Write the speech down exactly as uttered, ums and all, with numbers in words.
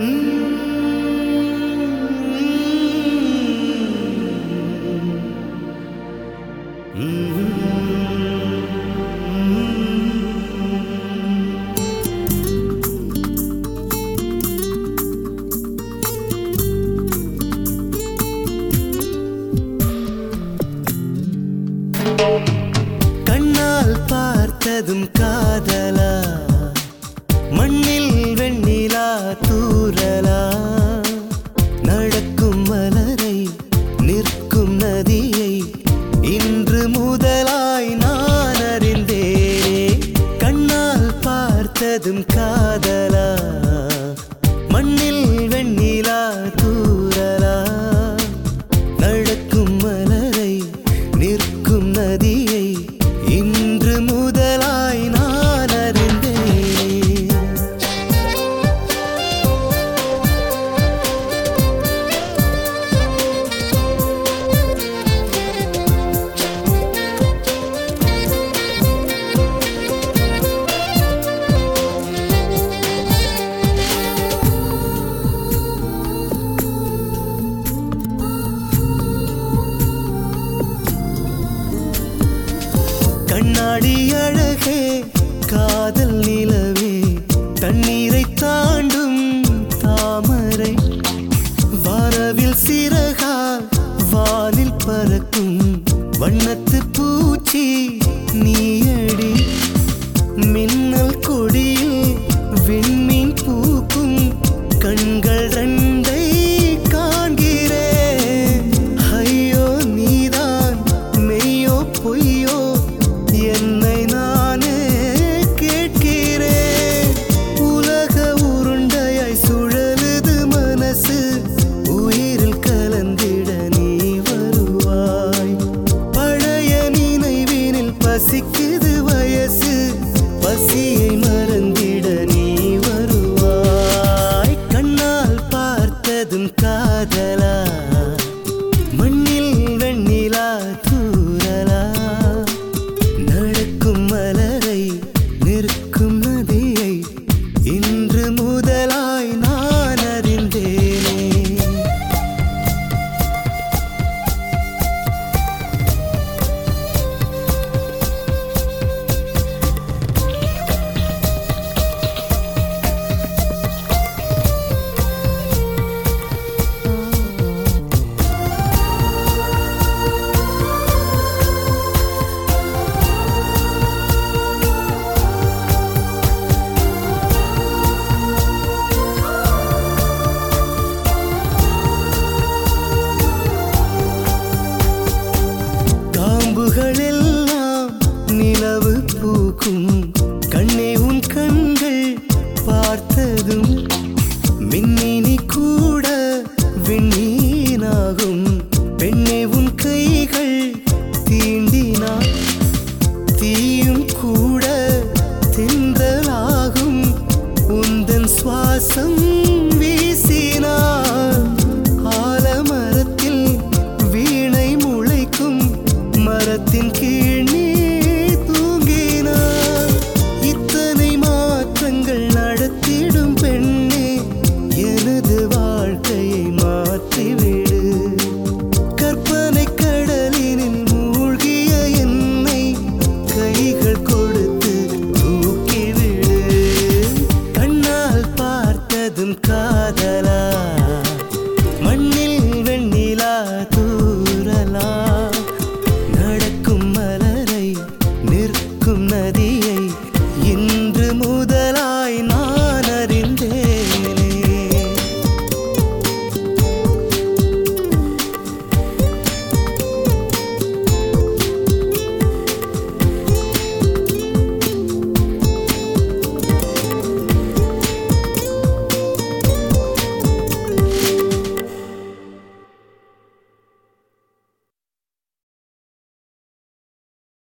கண்ணால் பார்த்ததும் காதலா, மண்ணில் வெண்ணிலா தூறலா, நடக்கும் மலரை நிற்கும் நதியை இன்று முதலாய் நான் அறிந்தேனே. கண்ணால் பார்த்ததும் காதலா, மண்ணில் வெண்ணிலா தூறலா, நடக்கும் மலரை நிற்கும் நதியை இன்று முதலாய் நான் அறிந்தேனே. கண்ணாடி அழகே காதல் நிலவே, தண்ணீரை தாண்டும் தாமரை, வானவில் சிறகால் வானில் பறக்கும் வண்ணத்து பூச்சி நீயடி. மின்னல் கொடியில் விண்மீன் பூக்கும் கண்கள் ரெண்டை காண்கிறேன். ஐயோ நீதான் மெய்யோ பொய்யோ என்னை நானே கேட்கிறேன். உலக உருண்டையாய் சுழலுது மனசு, உயிரில் கலந்திட நீ வருவாய். பழைய நினைவினில் பசிக்குது வயசு, பசியை மறந்திட நீ வருவாய். கண்ணால் பார்த்ததும் காதலா, மண்ணில் வெண்ணிலா தூறலா, நடக்கும் மலரை நிற்கும் நதியை இன்று முதலாய் நான் அறிந்தேனே. காம்புகளெல்லாம் நிலவு பூக்கும் கண்ணே, உன் கண்கள் பார்த்ததும் மின்னினி கூட விண்ணீனாகும். பெண்ணே உன் கைகள் தீண்டினால் தீயும் கூட தென்றலாகும். உந்தன் சுவாசம் வீசினால் ஆலமரத்தில் வீணை முளைக்கும். மரத்தின் கீழ் நீ தூங்கினார். இத்தனை மாற்றங்கள் நடத்திடும் பெண்ணே, எனது வாழ்க்கையை மாற்றிவிடு. கற்பனை கடலினில் மூழ்கிய என்னை கைகள் கொடுத்து தூக்கிவிடு. கண்ணால் பார்த்ததும் காதலா,